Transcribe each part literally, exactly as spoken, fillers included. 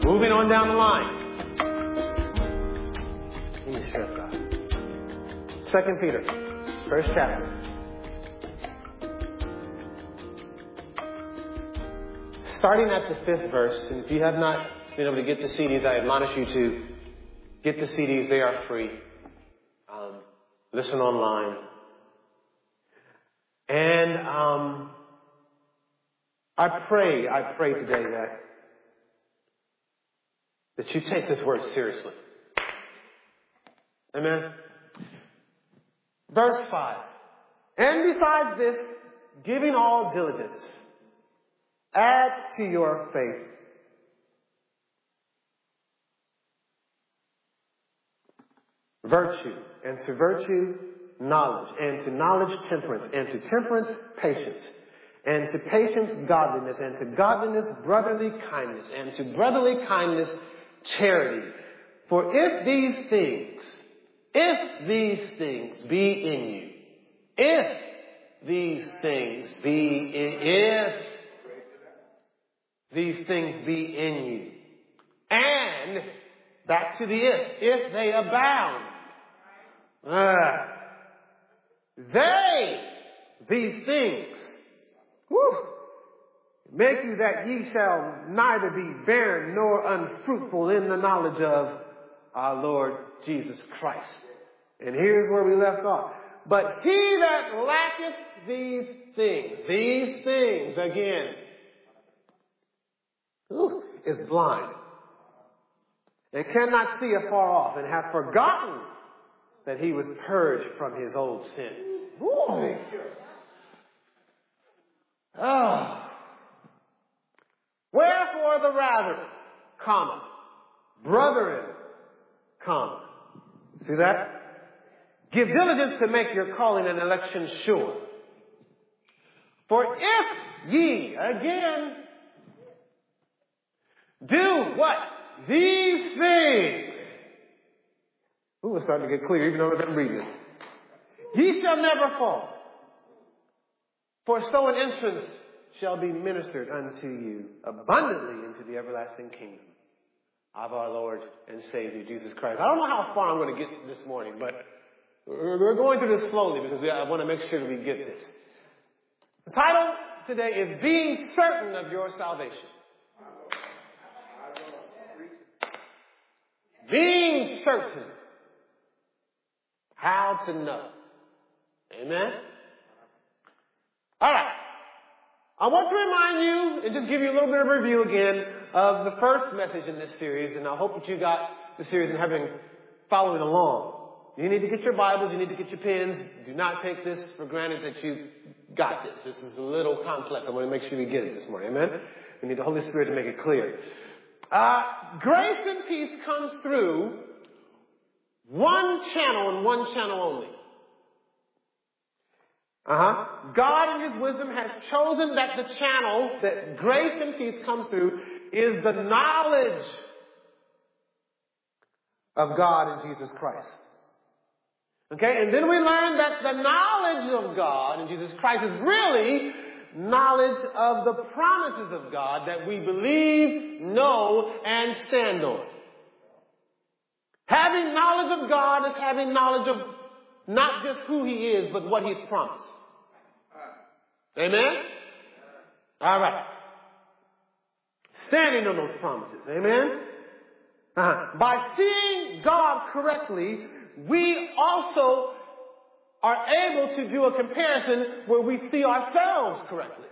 Moving on down the line. Let me stress that. Second Peter, first chapter. Starting at the fifth verse, and if you have not been able to get the C Ds, I admonish you to get the C Ds. They are free. Um, listen online. And um, I pray, I pray today that that you take this word seriously. Amen. Verse five. And besides this, giving all diligence, add to your faith virtue, and to virtue knowledge, and to knowledge temperance, and to temperance patience, and to patience godliness, and to godliness brotherly kindness, and to brotherly kindness charity. For if these things, if these things be in you, if these things be in, if these things be in you, and back to the if, if they abound, uh, they, these things, whew, make you that ye shall neither be barren nor unfruitful in the knowledge of our Lord Jesus Christ. And here's where we left off. But he that lacketh these things, these things, again, ooh, is blind and cannot see afar off, and have forgotten that he was purged from his old sins. Ooh. Oh. Wherefore the rather, comma, brethren, comma. See that? Give diligence to make your calling and election sure. For if ye, again, do what? These things. Ooh, it's starting to get clear even though I'm reading it. Ye shall never fall. For so an entrance shall be ministered unto you abundantly into the everlasting kingdom of our Lord and Savior Jesus Christ. I don't know how far I'm going to get this morning, but we're going through this slowly because I want to make sure that we get this. The title today is Being Certain of Your Salvation. Being certain. How to know. Amen? All right. I want to remind you and just give you a little bit of a review again of the first message in this series, and I hope that you got the series and have been following along. You need to get your Bibles, you need to get your pens. Do not take this for granted that you got this. This is a little complex. I want to make sure we get it this morning. Amen? We need the Holy Spirit to make it clear. Uh, grace and peace comes through one channel and one channel only. Uh-huh. God in His wisdom has chosen that the channel that grace and peace comes through is the knowledge of God in Jesus Christ. Okay, and then we learn that the knowledge of God in Jesus Christ is really knowledge of the promises of God that we believe, know, and stand on. Having knowledge of God is having knowledge of not just who He is, but what He's promised. Amen? All right. Standing on those promises. Amen? Uh-huh. By seeing God correctly, we also are able to do a comparison where we see ourselves correctly.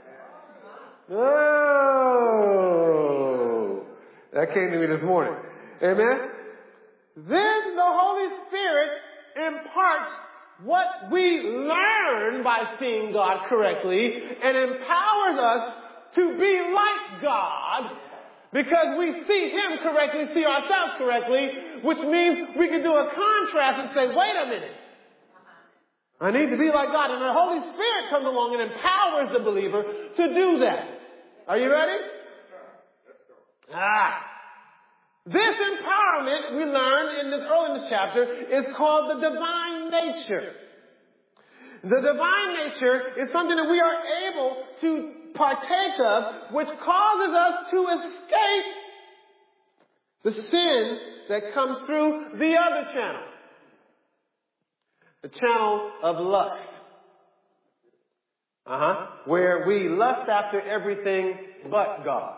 Oh, that came to me this morning. Amen? Then the Holy Spirit imparts what we learn by seeing God correctly and empowers us to be like God because we see Him correctly, see ourselves correctly, which means we can do a contrast and say, wait a minute. I need to be like God. And the Holy Spirit comes along and empowers the believer to do that. Are you ready? Ah. This empowerment we learned in this early in this chapter is called the divine nature. The divine nature is something that we are able to partake of, which causes us to escape The sin that comes through the other channel. The channel of lust. Uh-huh. Where we lust after everything but God.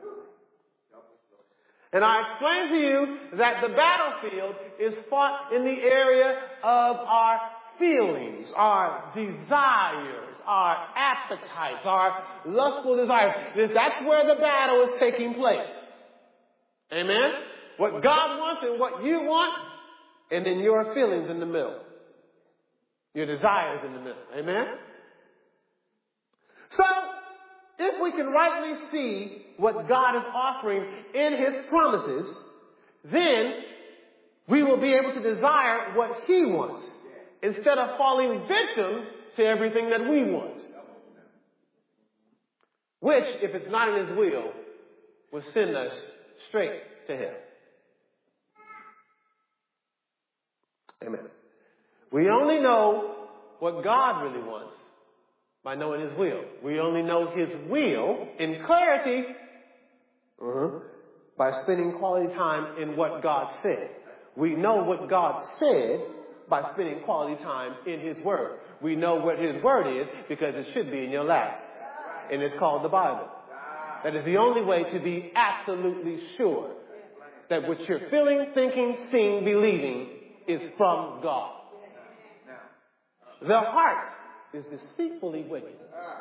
And I explained to you that the battlefield is fought in the area of our feelings, our desires, our appetites, our lustful desires. That's where the battle is taking place. Amen? What God wants and what you want, and then your feelings in the middle. Your desires in the middle. Amen? So, if we can rightly see what God is offering in His promises, then we will be able to desire what He wants instead of falling victim to everything that we want. Which, if it's not in His will, will send us straight to Him. Amen. We only know what God really wants by knowing His will. We only know His will in clarity uh-huh, by spending quality time in what God said. We know what God said by spending quality time in His Word. We know what His Word is because it should be in your laps. And it's called the Bible. That is the only way to be absolutely sure that what you're feeling, thinking, seeing, believing is from God. The heart is deceitfully wicked.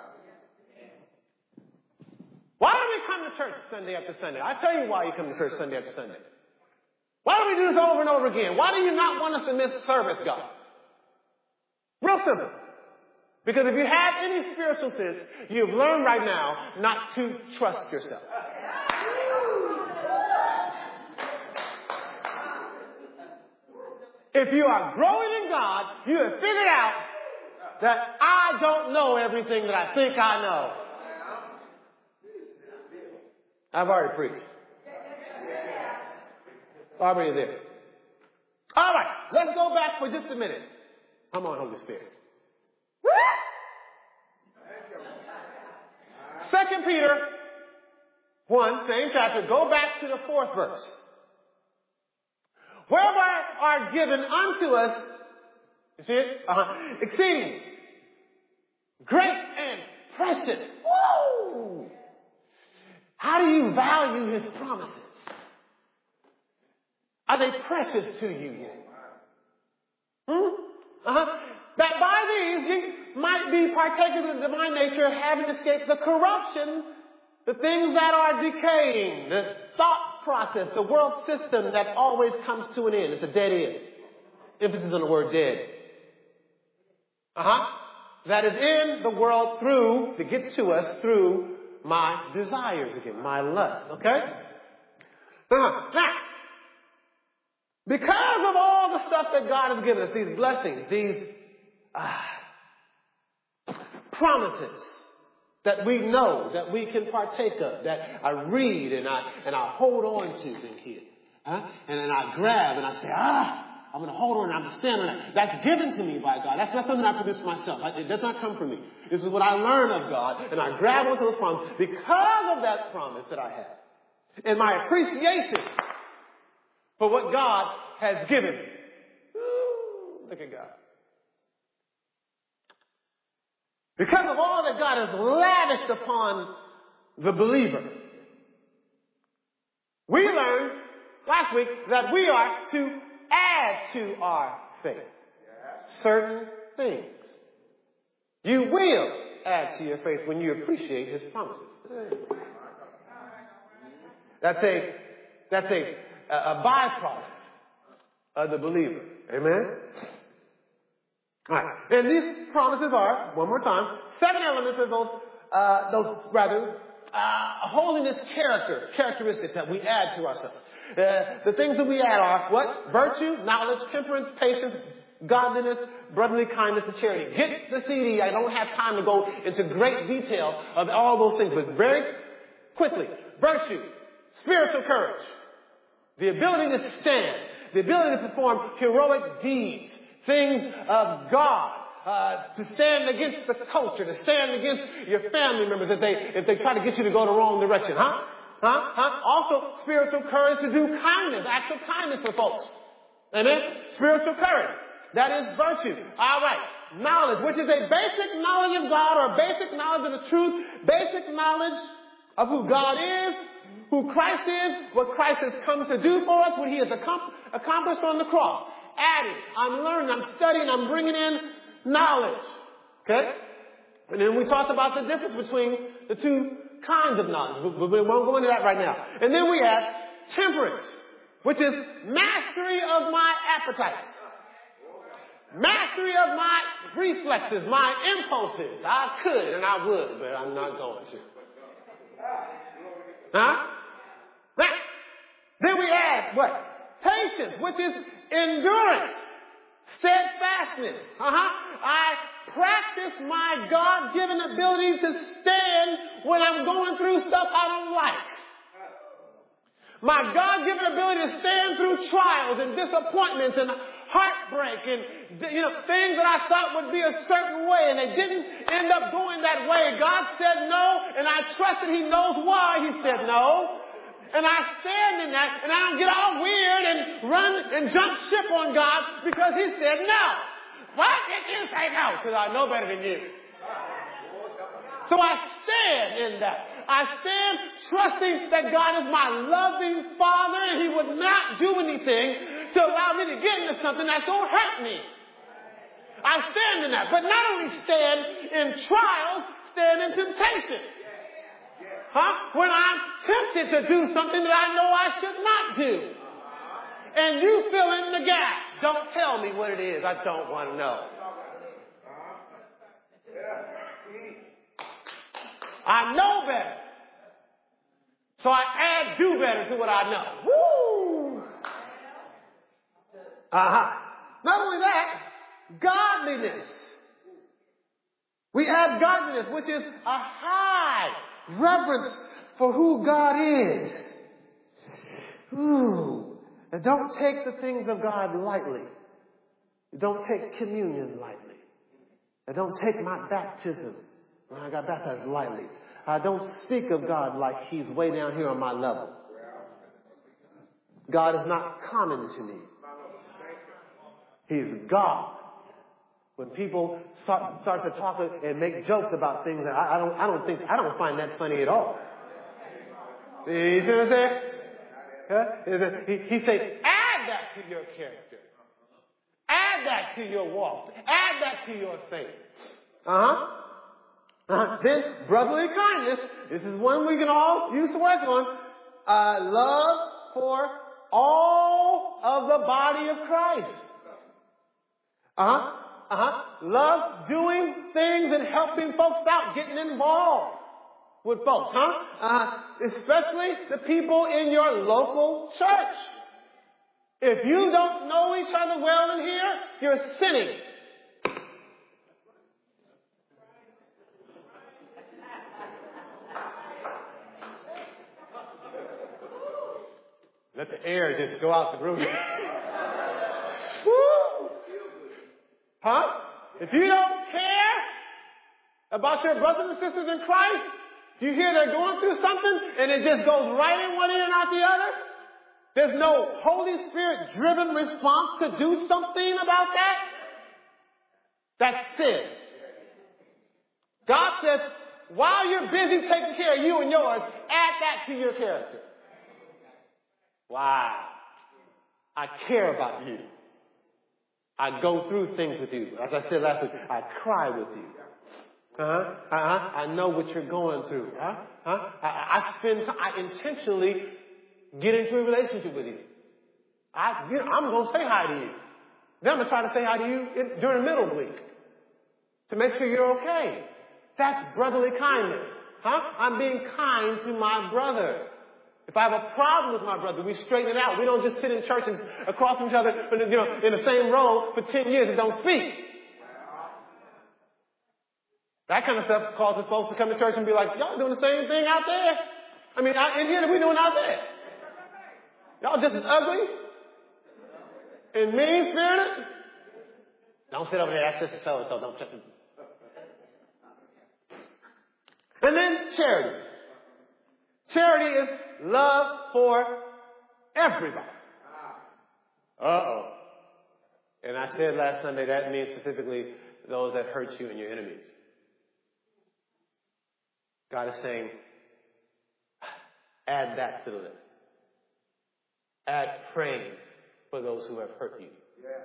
Why do we come to church Sunday after Sunday? I tell you why you come to church Sunday after Sunday. Why do we do this over and over again? Why do you not want us to miss service, God? Real simple. Because if you have any spiritual sense, you've learned right now not to trust yourself. If you are growing in God, you have figured out that I don't know everything that I think I know. I've already preached. Already there. All right, let's go back for just a minute. Come on, Holy Spirit. Second Peter one, same chapter. Go back to the fourth verse. Whereby are given unto us, you see it? Uh-huh. Exceeding great and precious. Whoa! How do you value His promises? Are they precious to you yet? Hmm? Uh-huh. That by these you might be partakers of the divine nature, having escaped the corruption, the things that are decaying, the thought process, the world system that always comes to an end. It's a dead end. Emphasis on the word dead. Uh-huh. That is in the world through, that gets to us through my desires again, my lust. Okay? Uh-huh. Now, because of all the stuff that God has given us, these blessings, these uh, promises that we know, that we can partake of, that I read and I and I hold on to in here. Huh? And then I grab and I say, ah, I'm going to hold on and I'm standing on that. That's given to me by God. That's not something I produce myself. It does not come from me. This is what I learn of God, and I grab onto those promises because of that promise that I have. And my appreciation for what God has given me. Ooh, look at God. Because of all that God has lavished upon the believer, we learned last week that we are to add to our faith certain things. You will add to your faith when you appreciate His promises. That's a that's a a byproduct of the believer. Amen. All right. And these promises are, one more time, seven elements of those, uh, those rather, uh, holiness character, characteristics that we add to ourselves. Uh, the things that we add are what? Virtue, knowledge, temperance, patience, godliness, brotherly kindness, and charity. Get the C D. I don't have time to go into great detail of all those things, but very quickly. Virtue, spiritual courage, the ability to stand, the ability to perform heroic deeds, things of God, uh, to stand against the culture, to stand against your family members if they, if they try to get you to go the wrong direction, huh? Huh? Huh? Also, spiritual courage to do kindness, acts of kindness for folks. Amen? Spiritual courage. That is virtue. All right. Knowledge, which is a basic knowledge of God or basic knowledge of the truth, basic knowledge of who God is, who Christ is, what Christ has come to do for us, what he has accomplished on the cross. Adding, I'm learning, I'm studying, I'm bringing in knowledge. Okay? And then we talked about the difference between the two kinds of knowledge. But we won't go into that right now. And then we have temperance, which is mastery of my appetites. Mastery of my reflexes, my impulses. I could and I would, but I'm not going to. Huh? Right. Then we add what? Patience, which is endurance, steadfastness. Uh-huh. I practice my God-given ability to stand when I'm going through stuff I don't like. My God-given ability to stand through trials and disappointments and heartbreak and, you know, things that I thought would be a certain way and they didn't end up going that way. God said no, and I trust that he knows why he said no. And I stand in that, and I don't get all weird and run and jump ship on God because he said no. Why did you say no? Because I know better than you. So I stand in that. I stand trusting that God is my loving Father and he would not do anything to allow me to get into something that's going to hurt me. I stand in that. But not only stand in trials, stand in temptation. Huh? When I'm tempted to do something that I know I should not do. And you fill in the gap. Don't tell me what it is. I don't want to know. I know better. So I add do better to what I know. Woo! Uh-huh. Not only that, godliness. We add godliness, which is a high reverence for who God is. Ooh. And don't take the things of God lightly. Don't take communion lightly. And don't take my baptism when I got baptized lightly. I don't speak of God like he's way down here on my level. God is not common to me. He's God. When people start, start to talk and make jokes about things, that I, I don't, I don't think, I don't find that funny at all. You see what I'm saying? Huh? He, he said, add that to your character. Add that to your walk. Add that to your faith. Uh-huh. Uh-huh. Then, brotherly kindness. This is one we can all use to work on. Uh, love for all of the body of Christ. Uh-huh. Uh-huh. Love doing things and helping folks out, getting involved with folks, huh? Uh, especially the people in your local church. If you don't know each other well in here, you're sinning. Let the air just go out the room. Woo! Huh? If you don't care about your brothers and sisters in Christ, you hear they're going through something and it just goes right in one ear and out the other. There's no Holy Spirit driven response to do something about that. That's sin. God says, while you're busy taking care of you and yours, add that to your character. Wow. I care about you. I go through things with you. As I said last week, I cry with you. Uh-huh. Uh-huh. I know what you're going through. Huh? Huh? I, I spend time, I intentionally get into a relationship with you. I, you know, I'm going to say hi to you. Then I'm going to try to say hi to you in, during the middle of the week to make sure you're okay. That's brotherly kindness. Huh? I'm being kind to my brother. If I have a problem with my brother, we straighten it out. We don't just sit in church and across from each other, you know, in the same row for ten years and don't speak. That kind of stuff causes folks to come to church and be like, y'all doing the same thing out there? I mean, out in here that we doing out there? Y'all just as ugly and mean-spirited? Don't sit over there, that's just a so-and-so, don't touch it. And then charity. Charity is love for everybody. Uh-oh. And I said last Sunday that means specifically those that hurt you and your enemies. God is saying, add that to the list. Add praying for those who have hurt you.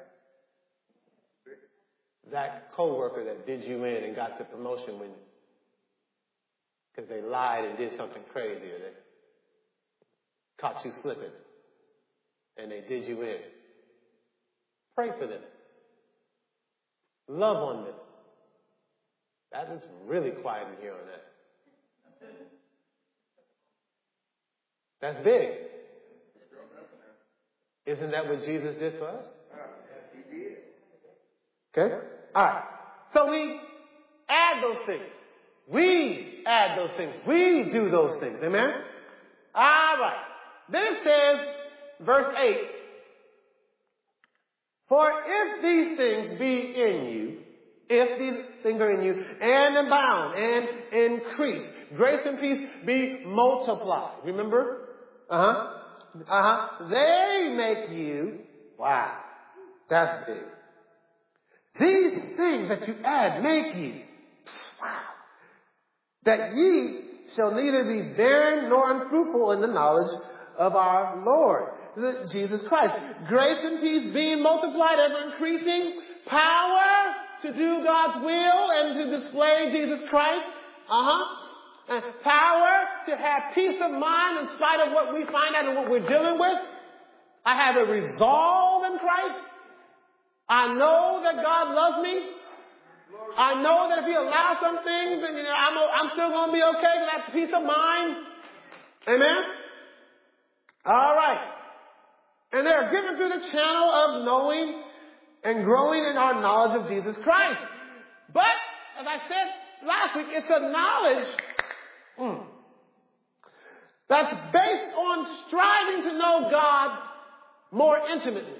That coworker that did you in and got the promotion when because they lied and did something crazy, or they caught you slipping and they did you in. Pray for them. Love on them. That is really quiet in here on that. That's big. Isn't that what Jesus did for us? Okay? All right. So we add those things. We add those things. We do those things. Amen? All right. Then it says, verse eight, for if these things be in you, if these things are in you, and abound, and increase, grace and peace be multiplied. Remember? Uh-huh. Uh-huh. They make you, wow, that's big. These things that you add make you, wow, that ye shall neither be barren nor unfruitful in the knowledge of our Lord, Jesus Christ. Grace and peace being multiplied, ever increasing, power to do God's will and to display Jesus Christ. Uh-huh. And power to have peace of mind in spite of what we find out and what we're dealing with. I have a resolve in Christ. I know that God loves me. I know that if He allows some things, and you know, I'm, I'm still going to be okay with that peace of mind. Amen? All right. And they're given through the channel of knowing and growing in our knowledge of Jesus Christ. But, as I said last week, it's a knowledge mm, that's based on striving to know God more intimately.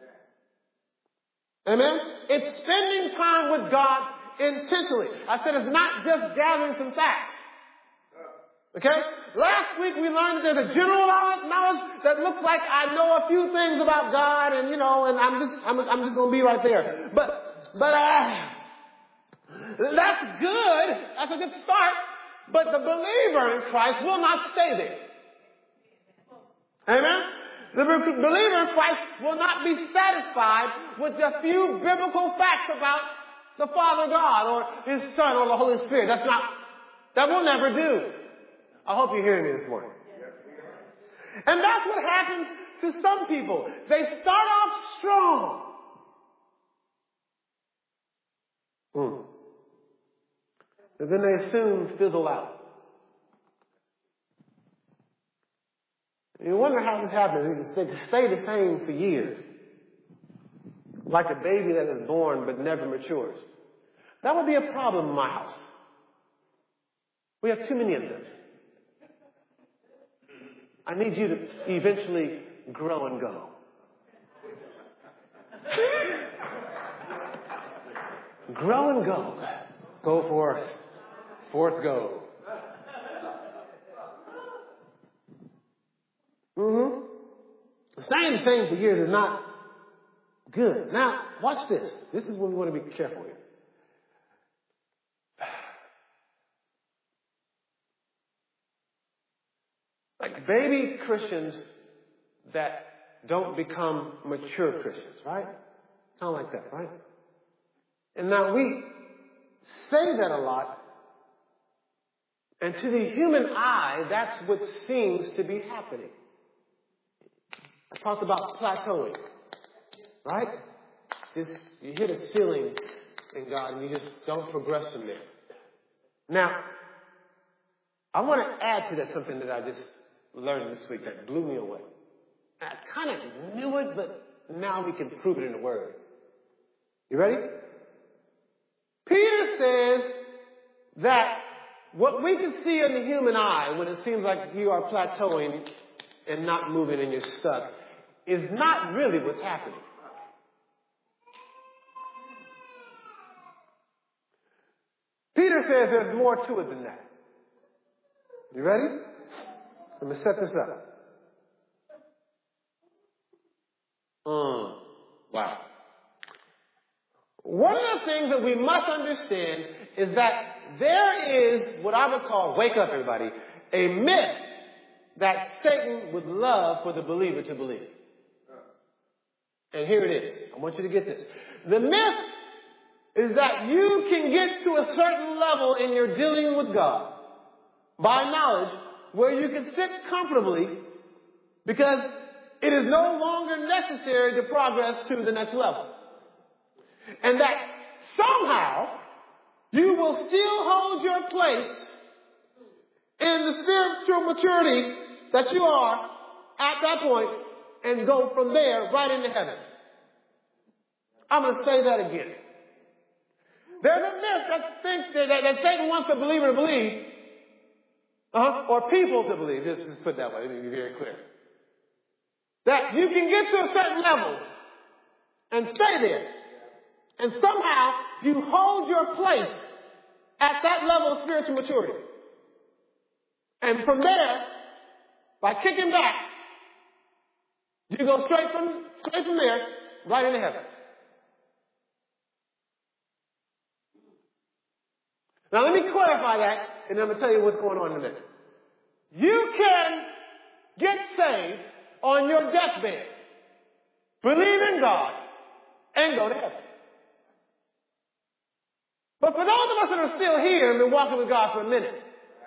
Amen? It's spending time with God intentionally. I said it's not just gathering some facts. Okay? Last week we learned there's a general knowledge that looks like I know a few things about God, and you know, and I'm just I'm, I'm just going to be right there. But but uh, that's good. That's a good start. But the believer in Christ will not stay there. Amen? The believer in Christ will not be satisfied with a few biblical facts about the Father God or His Son or the Holy Spirit. That's not, that will never do. I hope you're hearing me this morning. And that's what happens to some people. They start off strong. Mm. And then they soon fizzle out. You wonder how this happens. They stay the same for years. Like a baby that is born but never matures. That would be a problem in my house. We have too many of them. I need you to eventually grow and go. Grow and go. Go forth. Forth go. Mm-hmm. Staying the same for years is not good. Now, watch this. This is where we want to be careful here. Like baby Christians that don't become mature Christians, right? Sound like that, right? And now we say that a lot, and to the human eye, that's what seems to be happening. I talked about plateauing, right? This, you hit a ceiling in God and you just don't progress from there. Now, I want to add to that something that I just learned this week that blew me away. I kind of knew it, but now we can prove it in the Word. You ready? Peter says that what we can see in the human eye when it seems like you are plateauing and not moving and you're stuck is not really what's happening. Peter says there's more to it than that. You ready? Let me set this up. Mm. Wow. One of the things that we must understand is that there is what I would call, wake up everybody, a myth that Satan would love for the believer to believe. And here it is. I want you to get this. The myth is that you can get to a certain level in your dealing with God by knowledge where you can sit comfortably because it is no longer necessary to progress to the next level. And that somehow you will still hold your place in the spiritual maturity that you are at that point and go from there right into heaven. I'm going to say that again. There's a myth that thinks that, that, that Satan wants the believer to believe, uh-huh, or people to believe. Let's just put it that way. Let me be very clear. That you can get to a certain level and stay there. And somehow you hold your place at that level of spiritual maturity. And from there, by kicking back, you go straight from, straight from there, right into heaven. Now let me clarify that, and I'm going to tell you what's going on in a minute. You can get saved on your deathbed, believe in God, and go to heaven. But for those of us that are still here and been walking with God for a minute,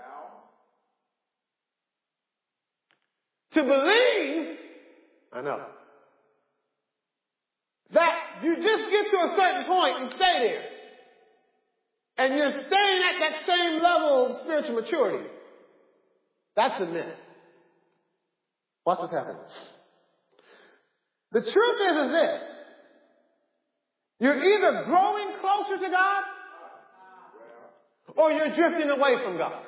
to believe, I know, that you just get to a certain point and stay there, and you're staying at that same level of spiritual maturity, that's a myth. Watch what's happening. The truth is, is this. You're either growing closer to God or you're drifting away from God.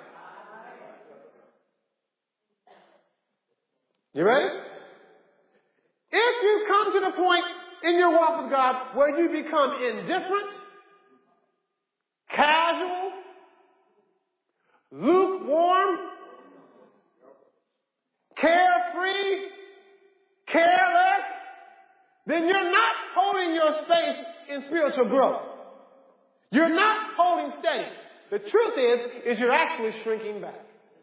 You ready? If you come to the point in your walk with God where you become indifferent, casual, lukewarm, carefree, careless, then you're not holding your space in spiritual growth. You're not holding steady. The truth is, is you're actually shrinking back.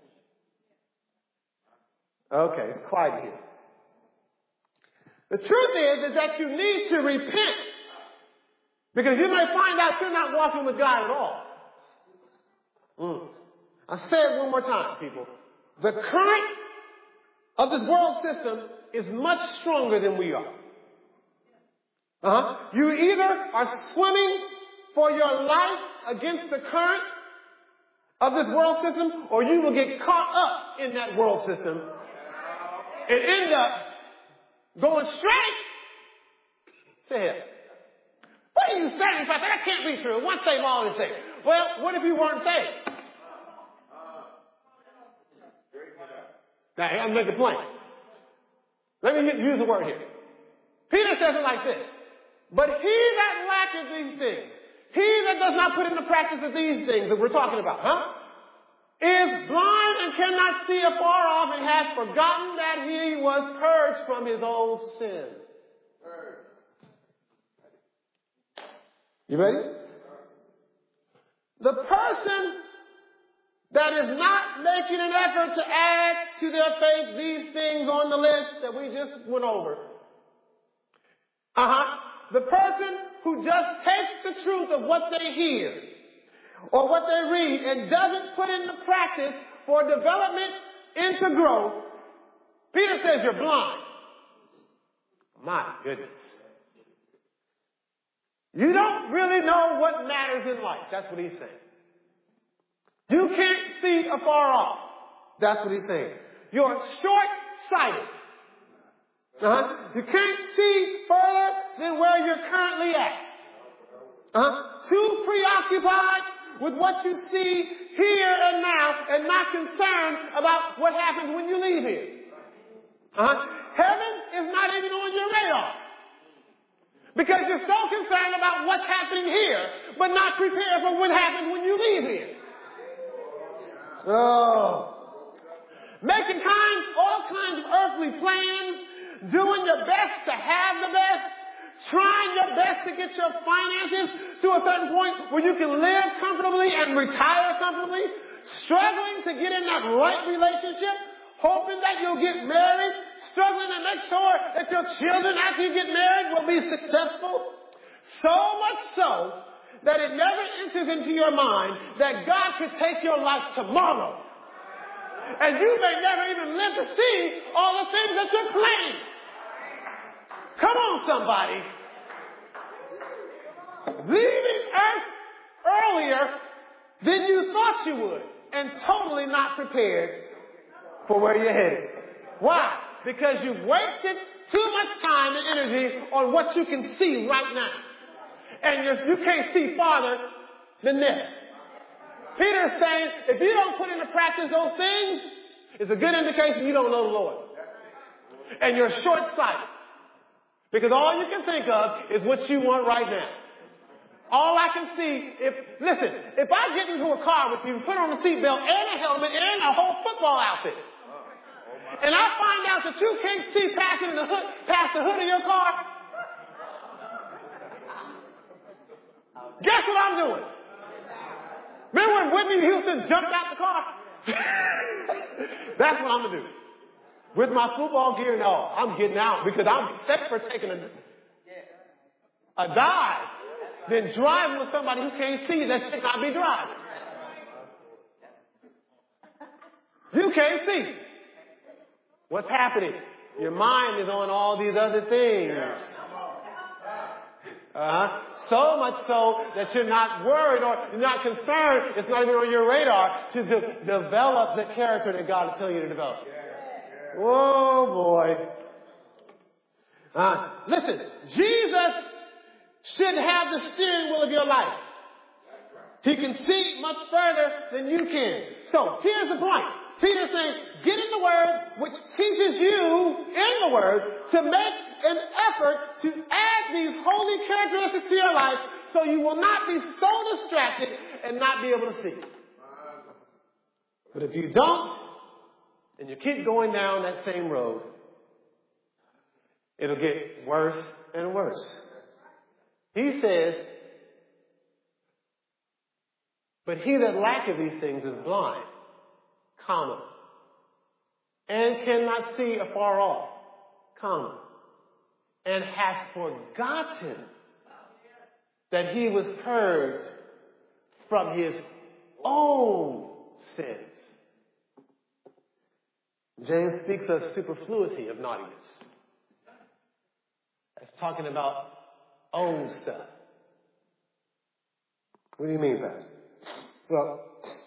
Okay, it's quiet here. The truth is, is that you need to repent. Because you may find out you're not walking with God at all. Mm. I'll say it one more time, people. The current of this world system is much stronger than we are. Uh-huh. You either are swimming for your life against the current of this world system, or you will get caught up in that world system and end up going straight to hell. What are you saying, Pastor? That can't be true. Once saved, always saved. Well, what if you weren't saved? Now, I'm making a point. Let me use a word here. Peter says it like this. But he that lacketh these things, he that does not put into practice of these things that we're talking about, huh? Is blind and cannot see afar off and has forgotten that he was purged from his old sin. You ready? The person that is not making an effort to add to their faith these things on the list that we just went over. Uh-huh. The person who just takes the truth of what they hear or what they read and doesn't put into practice for development into growth, Peter says you're blind. My goodness. You don't really know what matters in life. That's what he's saying. You can't see afar off. That's what he's saying. You're short-sighted. Uh-huh. You can't see further than where you're currently at. Uh-huh. Too preoccupied with what you see here and now and not concerned about what happens when you leave here. Uh-huh. Heaven is not even on your radar. Because you're so concerned about what's happening here, but not prepared for what happens when you leave here. Oh. making kind, all kinds of earthly plans, doing your best to have the best, trying your best to get your finances to a certain point where you can live comfortably and retire comfortably, struggling to get in that right relationship, hoping that you'll get married, struggling to make sure that your children after you get married will be successful. So much so that it never enters into your mind that God could take your life tomorrow. And you may never even live to see all the things that you're planning. Come on, somebody. Leaving earth earlier than you thought you would and totally not prepared for where you're headed. Why? Because you've wasted too much time and energy on what you can see right now. And you, you can't see farther than this. Peter is saying, if you don't put into practice those things, it's a good indication you don't know the Lord. And you're short-sighted. Because all you can think of is what you want right now. All I can see, if, listen, if I get into a car with you, put on a seatbelt and a helmet and a whole football outfit, and I find out that you can't see past the hood, past the hood of your car, guess what I'm doing? Remember when Whitney Houston jumped out the car? That's what I'm going to do. With my football gear and all, I'm getting out because I'm set for taking a, a dive. Then driving with somebody who can't see that should not be driving. You can't see. What's happening? Your mind is on all these other things. Uh-huh. So much so that you're not worried or you're not concerned. It's not even on your radar to de- develop the character that God is telling you to develop. Oh boy. Uh, listen, Jesus should have the steering wheel of your life. He can see much further than you can. So here's the point. Peter's saying, get in the Word, which teaches you in the Word to make an effort to add these holy characteristics to your life so you will not be so distracted and not be able to see. But if you don't, and you keep going down that same road, it'll get worse and worse. He says, but he that lacketh these things is blind, comma, and cannot see afar off, comma, and hath forgotten that he was purged from his own sins. James speaks of superfluity of naughtiness. That's talking about own stuff. What do you mean, Pastor? Well,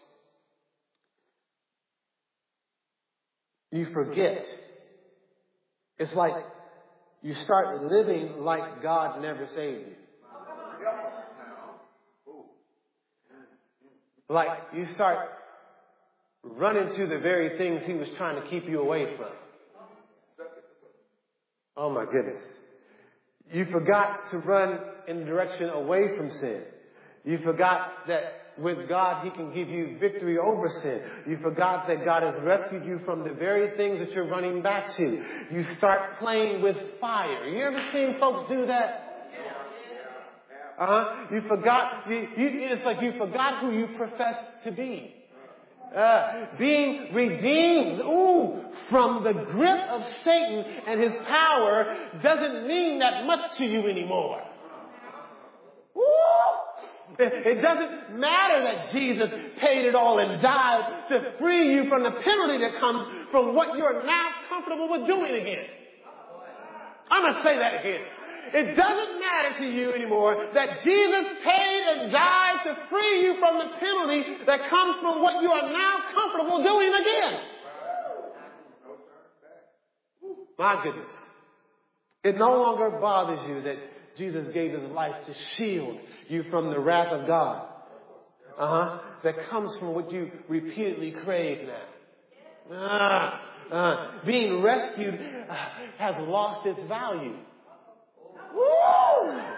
you forget. It's like you start living like God never saved you. Like you start running to the very things he was trying to keep you away from. Oh my goodness. You forgot to run in the direction away from sin. You forgot that with God, he can give you victory over sin. You forgot that God has rescued you from the very things that you're running back to. You start playing with fire. You ever seen folks do that? Uh-huh. You forgot, you, you, it's like you forgot who you profess to be. Uh, being redeemed, ooh, from the grip of Satan and his power doesn't mean that much to you anymore. Ooh. It doesn't matter that Jesus paid it all and died to free you from the penalty that comes from what you're now comfortable with doing again. I'm going to say that again. It doesn't matter to you anymore that Jesus paid and died to free you from the penalty that comes from what you are now comfortable doing again. My goodness. It no longer bothers you that Jesus gave his life to shield you from the wrath of God. Uh-huh. That comes from what you repeatedly crave now. Ah, uh, being rescued uh, has lost its value. Woo!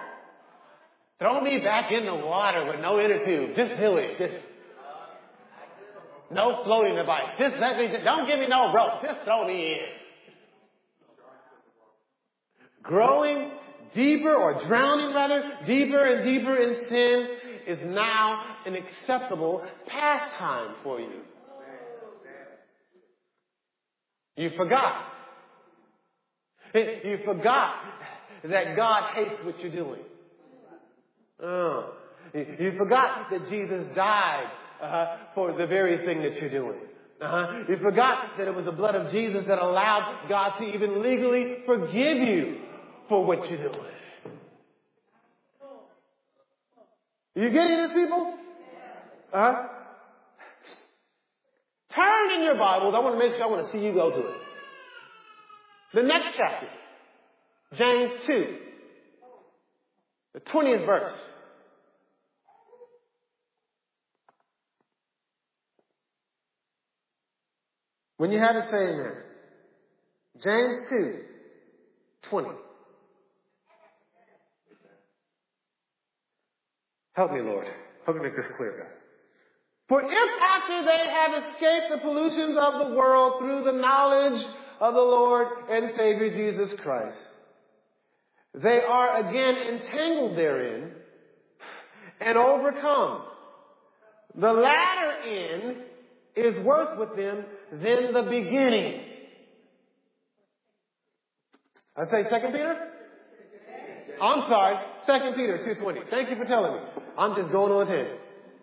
Throw me back in the water with no inner tube. Just do it. Just No floating device. Just let me, don't give me no rope. Just throw me in. Growing deeper, or drowning rather, deeper and deeper in sin is now an acceptable pastime for you. You forgot. You forgot that God hates what you're doing. Oh. You forgot that Jesus died uh, for the very thing that you're doing. Uh-huh. You forgot that it was the blood of Jesus that allowed God to even legally forgive you for what you're doing. You getting this, people? Uh-huh. Turn in your Bibles. I want to make sure I want to see you go to it. The next chapter, James two, the twentieth verse. When you have it, say amen. James two, twenty. Help me, Lord. Help me make this clear, God. For if after they have escaped the pollutions of the world through the knowledge of the Lord and Savior Jesus Christ, they are again entangled therein and overcome, the latter end is worse with them than the beginning. I say Second Peter? I'm sorry, Second Peter two twenty. Thank you for telling me. I'm just going on ten.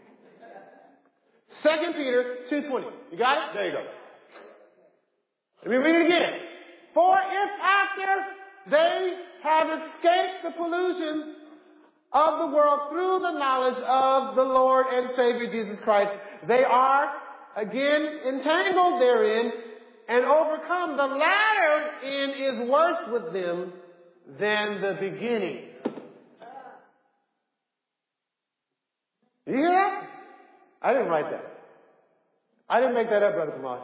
Second Peter two twenty. You got it? There you go. Let me read it again. For if after they have escaped the pollution of the world through the knowledge of the Lord and Savior Jesus Christ, they are again entangled therein and overcome, the latter end is worse with them than the beginning. You hear that? I didn't write that. I didn't make that up, Brother Kamal.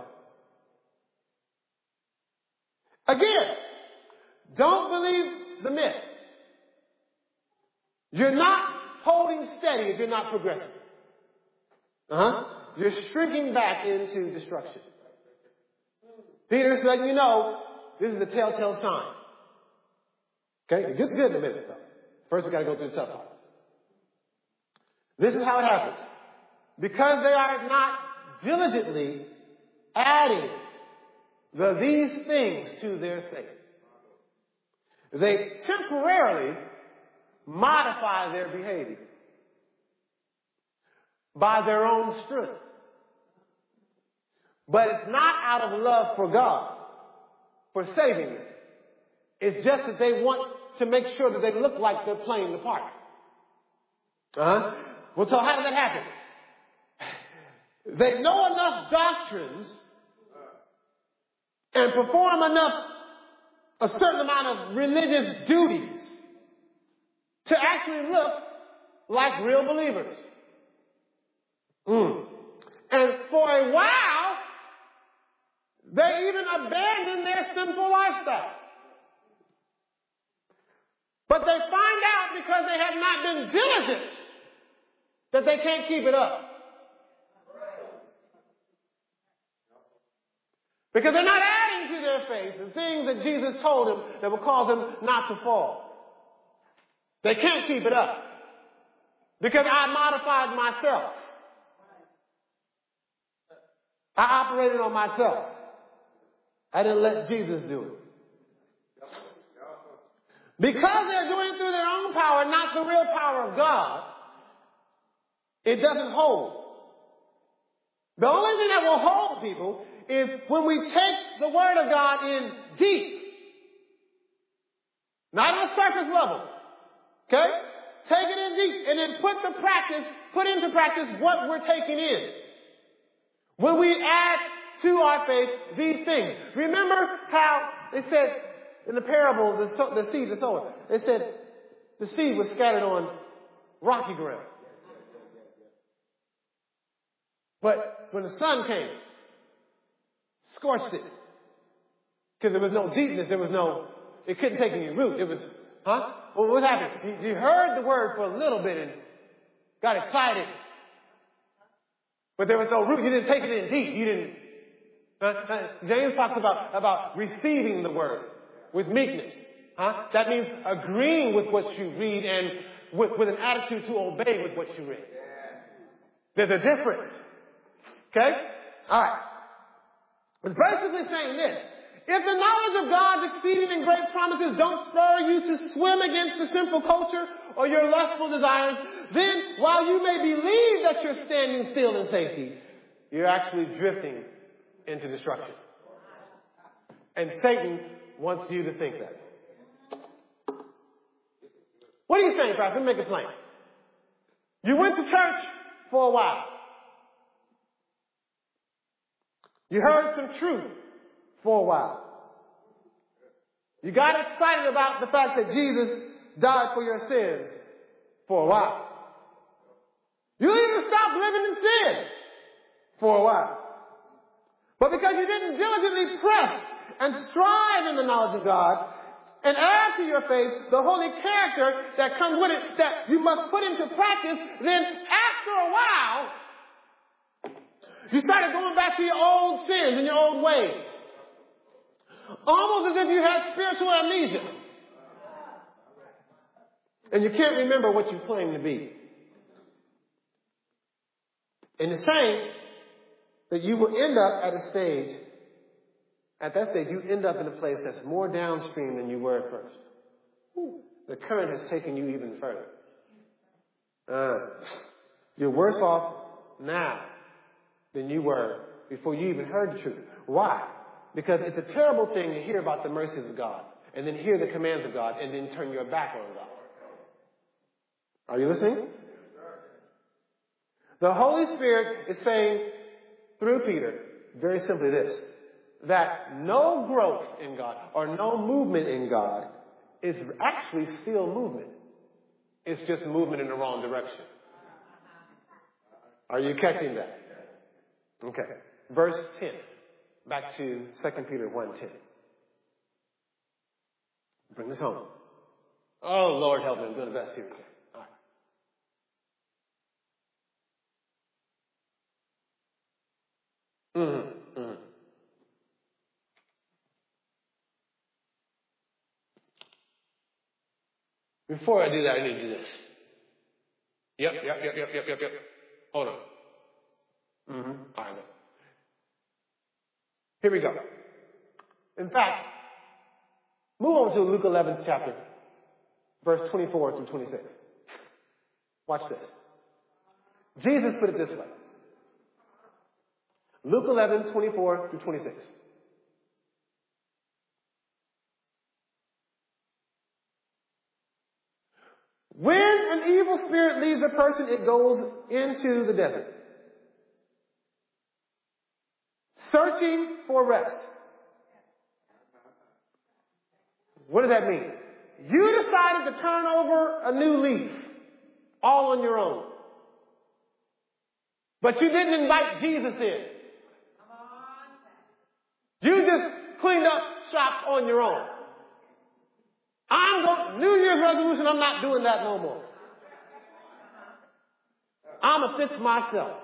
Again, don't believe the myth. You're not holding steady if you're not progressing. Uh-huh. You're shrinking back into destruction. Peter's letting you know this is the telltale sign. Okay? It gets good in a minute, though. First, we got to go through the tough part. This is how it happens. Because they are not diligently adding the these things to their faith, they temporarily modify their behavior by their own strength. But it's not out of love for God, for saving them. It's just that they want to make sure that they look like they're playing the part. Uh-huh. Well, so how does that happen? They know enough doctrines and perform enough, a certain amount of religious duties to actually look like real believers. Mm. And for a while, they even abandon their sinful lifestyle. But they find out because they have not been diligent that they can't keep it up. Because they're not adding to their faith the things that Jesus told them that will cause them not to fall. They can't keep it up. Because I modified myself. I operated on myself. I didn't let Jesus do it. Because they're doing it through their own power, not the real power of God, it doesn't hold. The only thing that will hold people is when we take the Word of God in deep. Not on a surface level. Okay? Take it in deep and then put the practice, put into practice what we're taking in. When we add to our faith these things. Remember how they said in the parable, the, so, the seed, the sower, they said the seed was scattered on rocky ground. But when the sun came, scorched it. Because there was no deepness, there was no, it couldn't take any root. It was, huh? Well, what happened? He, he heard the word for a little bit and got excited. But there was no root. You didn't take it in deep. You didn't. Uh, uh, James talks about, about receiving the word with meekness. Huh? That means agreeing with what you read and with, with an attitude to obey with what you read. There's a difference. Okay? All right. It's basically saying this. If the knowledge of God's exceeding and great promises don't spur you to swim against the sinful culture or your lustful desires, then while you may believe that you're standing still in safety, you're actually drifting into destruction. And Satan wants you to think that. What are you saying, Pastor? Let me make it plain. You went to church for a while. You heard some truth for a while. You got excited about the fact that Jesus died for your sins for a while. You even stopped living in sin for a while. But because you didn't diligently press and strive in the knowledge of God and add to your faith the holy character that comes with it that you must put into practice, then after a while, you started going back to your old sins and your old ways. Almost as if you had spiritual amnesia. And you can't remember what you claim to be. And it's saying that you will end up at a stage, at that stage, you end up in a place that's more downstream than you were at first. The current has taken you even further. Uh, you're worse off now than you were before you even heard the truth. Why? Because it's a terrible thing to hear about the mercies of God and then hear the commands of God and then turn your back on God. Are you listening? The Holy Spirit is saying through Peter very simply this, that no growth in God or no movement in God is actually still movement. It's just movement in the wrong direction. Are you catching that? Okay. Verse ten. Back to Second Peter one ten. Bring this home. Oh, Lord, help me. I'm doing the best here. All right. Mm-hmm. Mm-hmm. Before I do that, I need to do this. Yep, yep, yep, yep, yep, yep, yep. Hold on. Mm-hmm. All right. Here we go. In fact, move on to Luke eleventh chapter, verse twenty-four through twenty-six. Watch this. Jesus put it this way. Luke eleven, twenty-four through twenty-six. When an evil spirit leaves a person, it goes into the desert, searching for rest. What does that mean? You decided to turn over a new leaf all on your own. But you didn't invite Jesus in. You just cleaned up shop on your own. I'm going, New Year's resolution, I'm not doing that no more. I'm going to fix myself.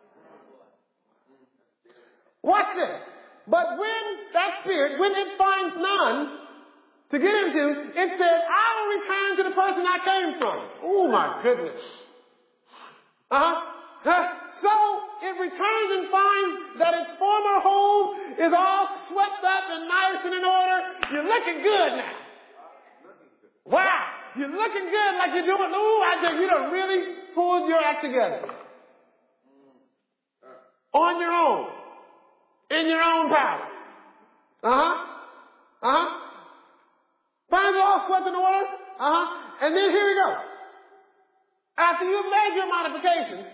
Watch this. But when that spirit, when it finds none to get into, it says, I will return to the person I came from. Oh my goodness. Uh-huh. So it returns and finds that its former home is all swept up and nice and in order. You're looking good now. Wow. You're looking good like you're doing, ooh, I just, you done really pulled your act together. On your own. In your own power. Uh-huh. Uh-huh. Finds it all swept in order. Uh-huh. And then here we go. After you've made your modifications,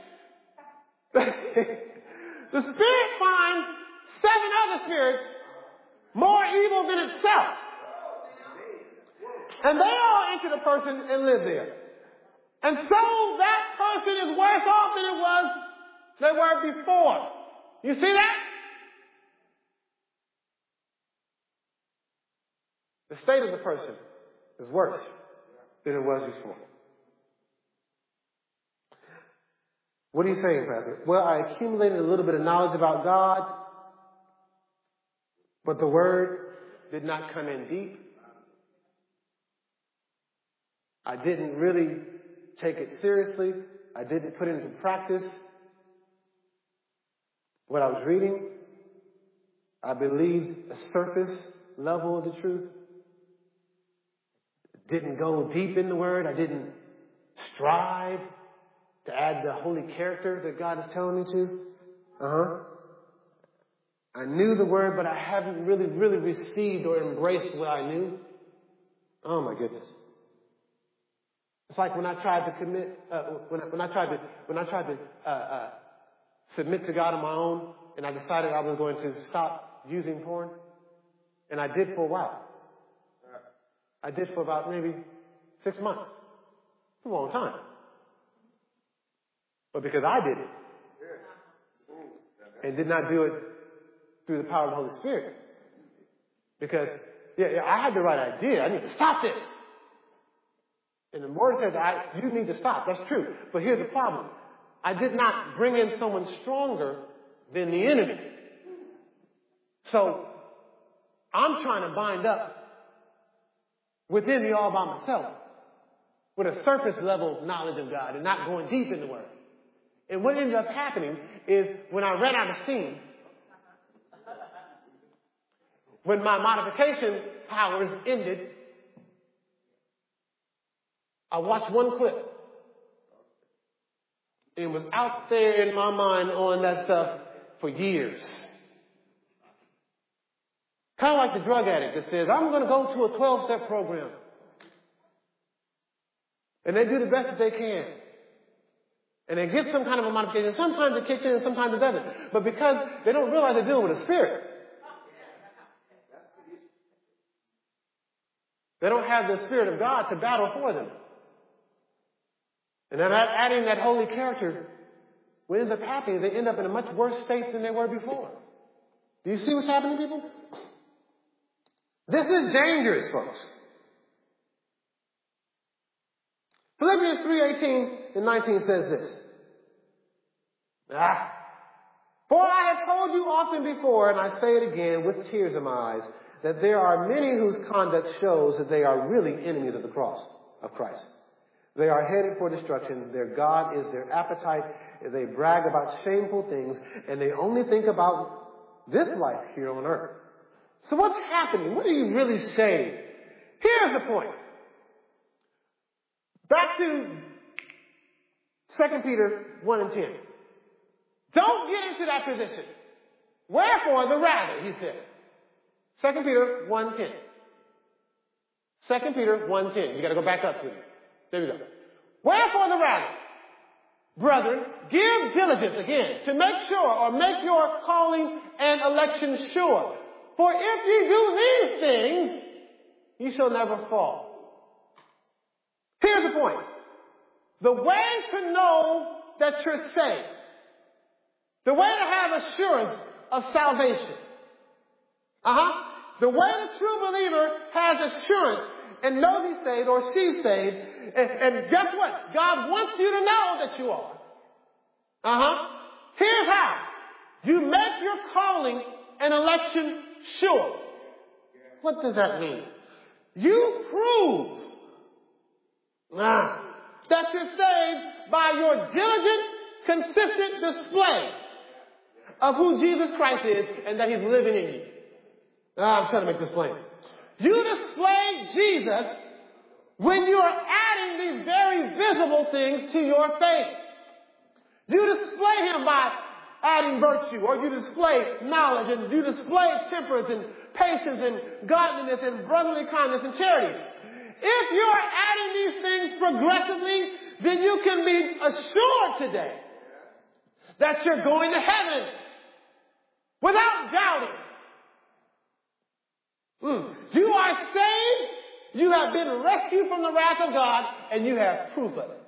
the spirit finds seven other spirits more evil than itself. And they all enter the person and live there. And so that person is worse off than it was they were before. You see that? The state of the person is worse than it was before. What are you saying, Pastor? Well, I accumulated a little bit of knowledge about God, but the Word did not come in deep. I didn't really take it seriously. I didn't put into practice what I was reading. I believed a surface level of the truth. Didn't go deep in the Word. I didn't strive to add the holy character that God is telling me to. Uh-huh. I knew the Word, but I haven't really, really received or embraced what I knew. Oh my goodness. It's like when I tried to commit, uh, when, I, when I tried to, when I tried to uh, uh, submit to God on my own, and I decided I was going to stop using porn, and I did for a while. I did for about maybe six months. It's a long time. But because I did it, and did not do it through the power of the Holy Spirit, because yeah, yeah I had the right idea. I need to stop this. And the Word says, I, you need to stop. That's true. But here's the problem. I did not bring in someone stronger than the enemy. So, I'm trying to bind up within me all by myself with a surface level knowledge of God and not going deep in the Word. And what ended up happening is when I ran out of steam, when my modification powers ended, I watched one clip and was out there in my mind on that stuff for years. Kind of like the drug addict that says, I'm going to go to a twelve-step program. And they do the best that they can. And they get some kind of a modification. Sometimes it kicks in and sometimes it doesn't. But because they don't realize they're dealing with a spirit, they don't have the Spirit of God to battle for them. And then adding that holy character, what ends up happening is they end up in a much worse state than they were before. Do you see what's happening, people? This is dangerous, folks. Philippians three eighteen and nineteen says this. Ah. For I have told you often before, and I say it again with tears in my eyes, that there are many whose conduct shows that they are really enemies of the cross of Christ. They are headed for destruction. Their God is their appetite. They brag about shameful things, and they only think about this life here on earth. So what's happening? What are you really saying? Here's the point. Back to Second Peter one and ten. Don't get into that position. Wherefore the rather, he says. Second Peter one ten. Second Peter one ten. You got to go back up to it. There we go. Wherefore the rather, brethren, give diligence again to make sure or make your calling and election sure. For if you do these things, you shall never fall. Here's the point. The way to know that you're saved, the way to have assurance of salvation, uh-huh, the way the true believer has assurance and knows he's saved or she's saved, and, and guess what? God wants you to know that you are. Uh-huh. Here's how. You make your calling and election sure. What does that mean? You prove ah, that you're saved by your diligent, consistent display of who Jesus Christ is and that he's living in you. Ah, I'm trying to make this plain. You display Jesus when you are adding these very visible things to your faith. You display him by adding virtue, or you display knowledge, and you display temperance and patience and godliness and brotherly kindness and charity. If you're adding these things progressively, then you can be assured today that you're going to heaven without doubting. Mm. You are saved, you have been rescued from the wrath of God, and you have proof of it.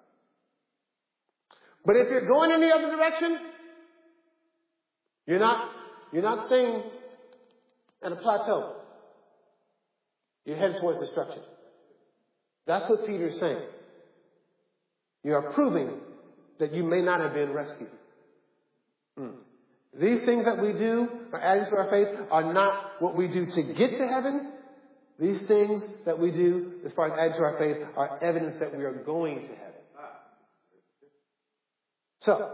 But if you're going in the other direction, you're not, you're not staying at a plateau. You're headed towards destruction. That's what Peter is saying. You are proving that you may not have been rescued. Mm. These things that we do, are adding to our faith, are not what we do to get to heaven. These things that we do, as far as adding to our faith, are evidence that we are going to heaven. So,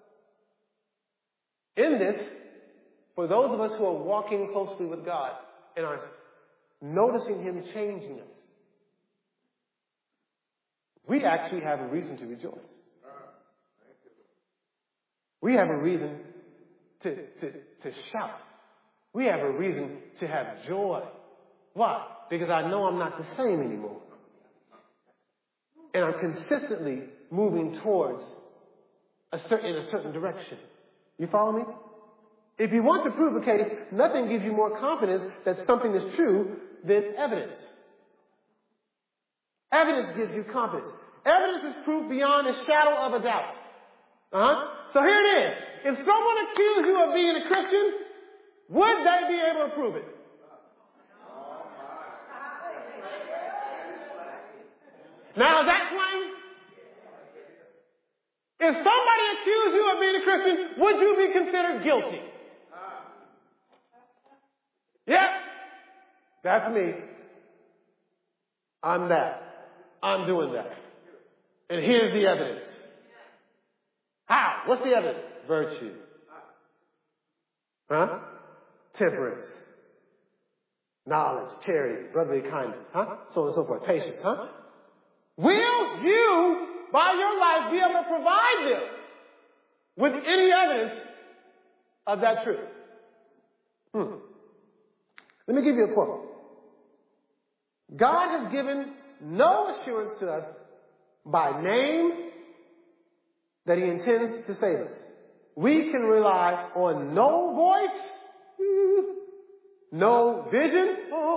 in this, for those of us who are walking closely with God and are noticing Him changing us, we actually have a reason to rejoice. We have a reason to, to, to shout. We have a reason to have joy. Why? Because I know I'm not the same anymore. And I'm consistently moving towards a certain, in a certain direction. You follow me? If you want to prove a case, nothing gives you more confidence that something is true than evidence. Evidence gives you confidence. Evidence is proof beyond a shadow of a doubt. Uh-huh. So here it is. If someone accused you of being a Christian, would they be able to prove it? Now, is that plain? If somebody accused you of being a Christian, would you be considered guilty? Yep. That's me. I'm that. I'm doing that. And here's the evidence. How? What's the evidence? Virtue. Huh? Temperance. Knowledge, charity, brotherly kindness. Huh? So on and so forth. Patience. Huh? Will you, by your life, be able to provide them with any evidence of that truth? Hmm. Let me give you a quote. God has given no assurance to us by name that He intends to save us. We can rely on no voice, no vision,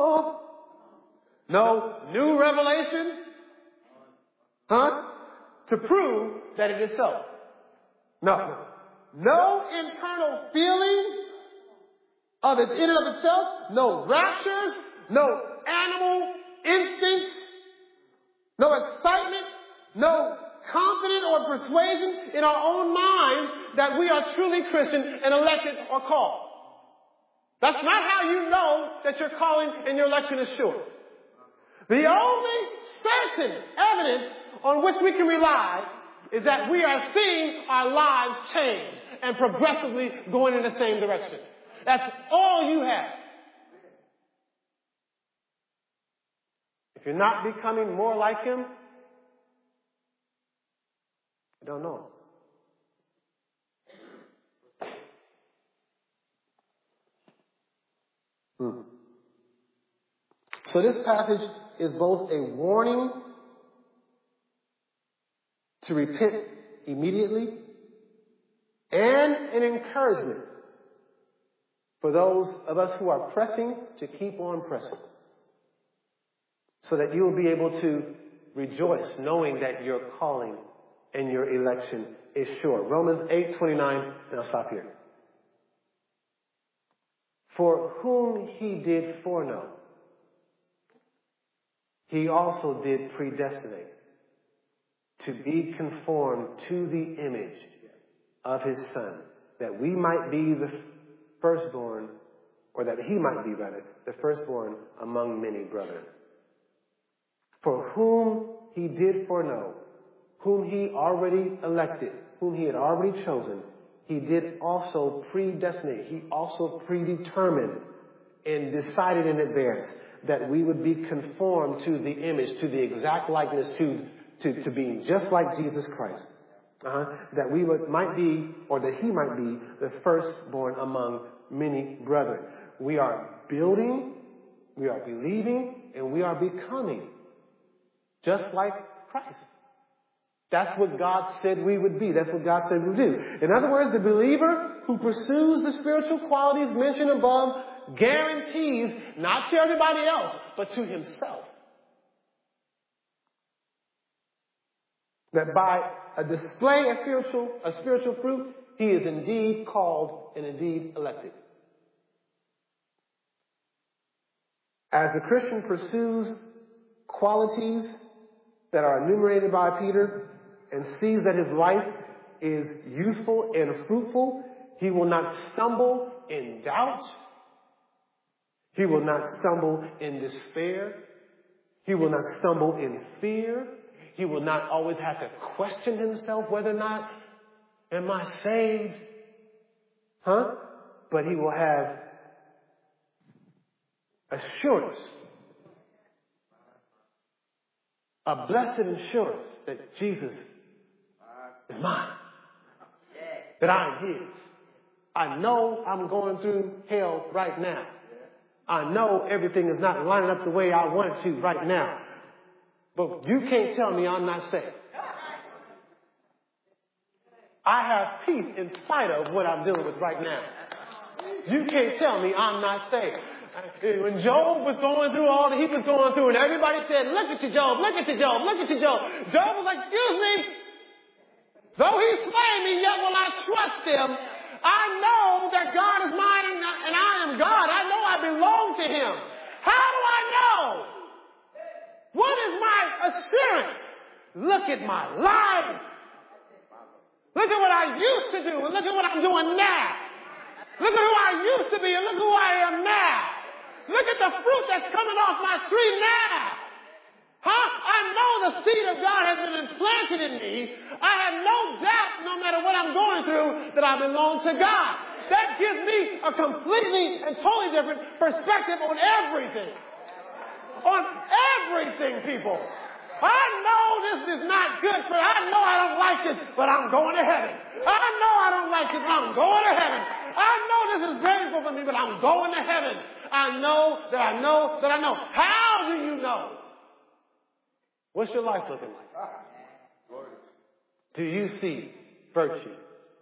no new revelation, huh, to prove that it is so. No, no. No internal feeling of it in and of itself, no raptures, no animal instincts, no excitement, no confidence or persuasion in our own minds that we are truly Christian and elected or called. That's not how you know that your calling and your election is sure. The only certain evidence on which we can rely is that we are seeing our lives change and progressively going in the same direction. That's all you have. If you're not becoming more like Him, you don't know. Hmm. So this passage is both a warning to repent immediately and an encouragement for those of us who are pressing to keep on pressing, so that you will be able to rejoice knowing that your calling and your election is sure. Romans eight twenty-nine, and I'll stop here. For whom He did foreknow, He also did predestinate to be conformed to the image of His Son, that we might be the firstborn, or that He might be, rather, the firstborn among many brethren. For whom He did foreknow, whom He already elected, whom He had already chosen, He did also predestinate. He also predetermined and decided in advance that we would be conformed to the image, to the exact likeness, to, to, to being just like Jesus Christ. Uh-huh. That we would, might be, or that He might be, the firstborn among many brethren. We are building, we are believing, and we are becoming just like Christ. That's what God said we would be. That's what God said we would do. In other words, the believer who pursues the spiritual qualities mentioned above guarantees, not to everybody else, but to himself, that by a display of spiritual, a spiritual fruit, he is indeed called and indeed elected. As the Christian pursues qualities that are enumerated by Peter and sees that his life is useful and fruitful. He will not stumble in doubt. He will not stumble in despair. He will not stumble in fear. He will not always have to question himself whether or not, am I saved? Huh? But he will have assurance, a blessed assurance that Jesus is mine, that I am his. I know I'm going through hell right now. I know everything is not lining up the way I want it to right now. But you can't tell me I'm not saved. I have peace in spite of what I'm dealing with right now. You can't tell me I'm not saved. When Job was going through all that he was going through, and everybody said, look at you, Job, look at you, Job, look at you, Job. Job was like, excuse me. Though he slay me, yet will I trust him. I know that God is mine and I am God. I know I belong to him. How do I know? What is my assurance? Look at my life. Look at what I used to do and look at what I'm doing now. Look at who I used to be and look who I am now. Look at the fruit that's coming off my tree now. Huh? I know the seed of God has been implanted in me. I have no doubt, no matter what I'm going through, that I belong to God. That gives me a completely and totally different perspective on everything. On everything, people. I know this is not good for I know I don't like this, but I'm going to heaven. I know I don't like this, but I'm going to heaven. I know this is painful for me, but I'm going to heaven. I know that I know that I know. How do you know? What's your life looking like? Do you see virtue?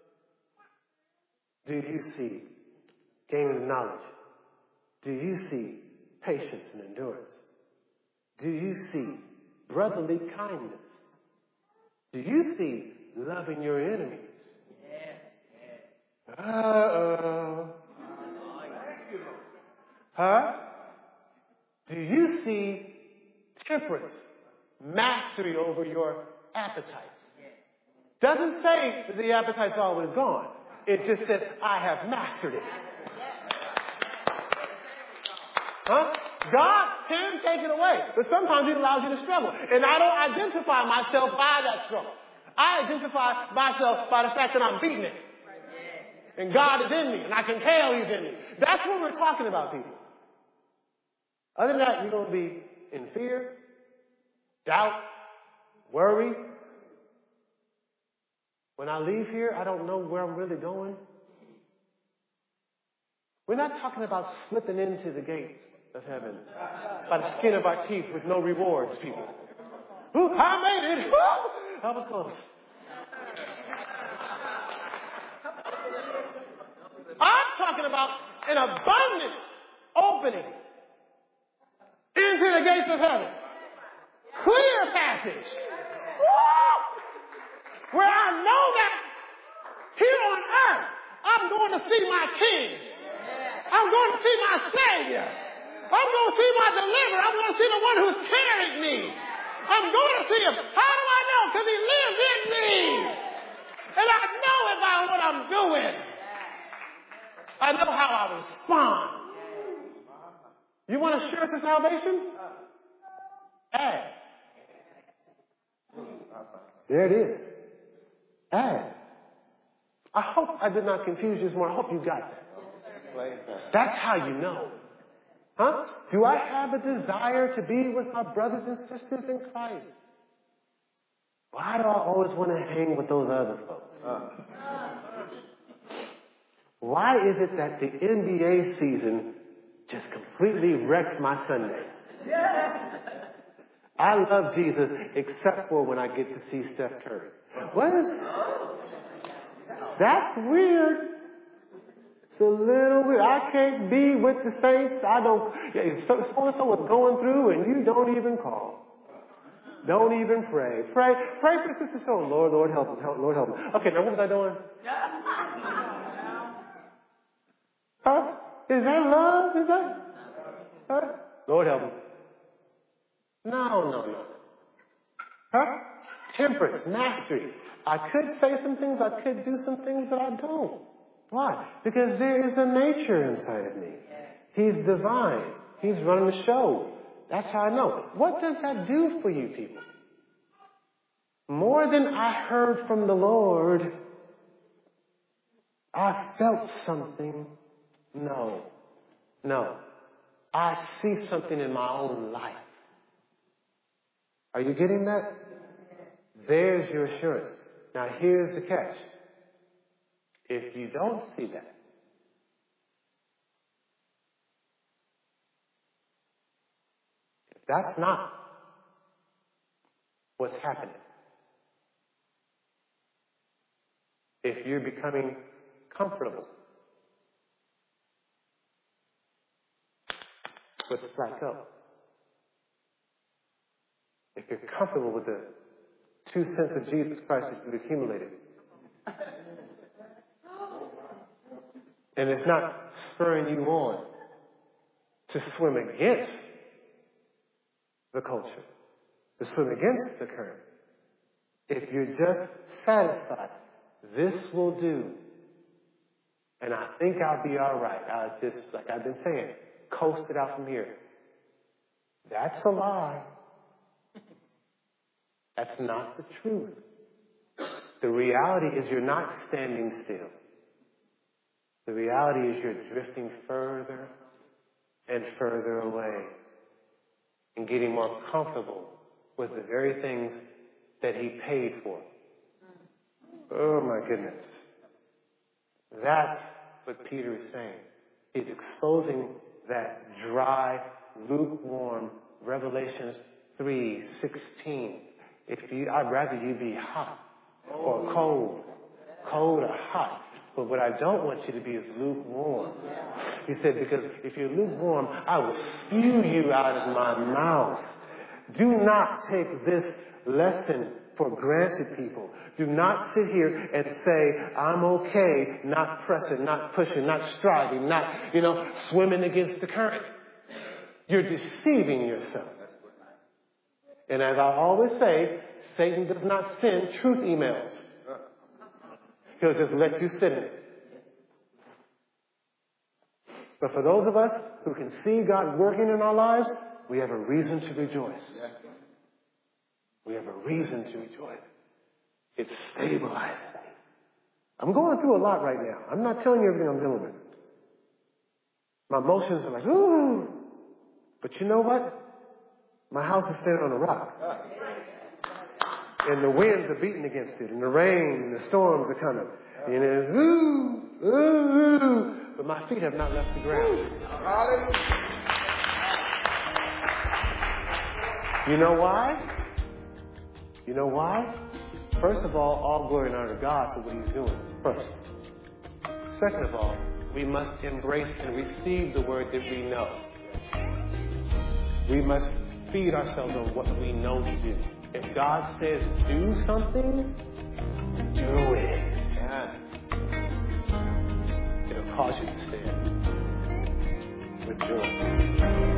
Do you see gaining knowledge? Do you see patience and endurance? Do you see brotherly kindness? Do you see loving your enemies? Uh-oh. Huh? Do you see temperance? Mastery over your appetites. Doesn't say that the appetite's always gone. It just says, I have mastered it. Huh? God can take it away, but sometimes He allows you to struggle. And I don't identify myself by that struggle. I identify myself by the fact that I'm beating it. And God is in me, and I can tell He's in me. That's what we're talking about, people. Other than that, you're going to be in fear, doubt, worry. When I leave here, I don't know where I'm really going. We're not talking about slipping into the gates of heaven by the skin of our teeth with no rewards, people. Ooh, I made it. Ooh, I was close. I'm talking about an abundant opening into the gates of heaven. Clear passage. Woo! Where I know that here on earth, I'm going to see my King. I'm going to see my Savior. I'm going to see my deliverer. I'm going to see the one who's carried me. I'm going to see Him. How do I know? Because He lives in me. And I know about what I'm doing. I know how I respond. You want assurance of salvation? Add. There it is. Add. I hope I did not confuse you this morning. I hope you got that. That's how you know. Huh? Do I have a desire to be with my brothers and sisters in Christ? Why do I always want to hang with those other folks? Why is it that the N B A season just completely wrecks my Sundays? I love Jesus except for when I get to see Steph Curry. What is... That's weird. It's a little weird. I can't be with the saints. I don't... Yeah, so, so-and-so is going through and you don't even call. Don't even pray. Pray pray for Sister So. Lord, Lord, help him. Help, Lord, help him. Okay, now what was I doing? Huh? Is that love? Is that? Huh? Lord, help him. No, no, no. Huh? Temperance, mastery. I could say some things, I could do some things, but I don't. Why? Because there is a nature inside of me. He's divine. He's running the show. That's how I know. What does that do for you people? More than I heard from the Lord, I felt something. No. No. I see something in my own life. Are you getting that? There's your assurance. Now here's the catch. If you don't see that, if that's not what's happening, if you're becoming comfortable with the plateau, if you're comfortable with the two cents of Jesus Christ that you've accumulated, and it's not spurring you on to swim against the culture, to swim against the current. If you're just satisfied, this will do, and I think I'll be all right. I just, like I've been saying, coast it out from here. That's a lie. That's not the truth. The reality is you're not standing still. The reality is you're drifting further and further away and getting more comfortable with the very things that he paid for. Oh my goodness. That's what Peter is saying. He's exposing that dry, lukewarm Revelations three sixteen. If you, I'd rather you be hot or cold, cold or hot. But what I don't want you to be is lukewarm. He said, because if you're lukewarm, I will spew you out of my mouth. Do not take this lesson for granted, people. Do not sit here and say, I'm okay, not pressing, not pushing, not striving, not, you know, swimming against the current. You're deceiving yourself. And as I always say, Satan does not send truth emails. He'll just let you sit in it. But for those of us who can see God working in our lives, we have a reason to rejoice. We have a reason to rejoice. It's stabilizing me. I'm going through a lot right now. I'm not telling you everything I'm dealing with. My emotions are like, ooh. But you know what? My house is standing on a rock. And the winds are beating against it. And the rain and the storms are coming. And it's, ooh, ooh, ooh. But my feet have not left the ground. You know why? You know why? First of all, all glory and honor to God for what he's doing. First. Second of all, we must embrace and receive the word that we know. We must feed ourselves on what we know to do. If God says do something, do it. Yeah. It'll cause you to stand with joy.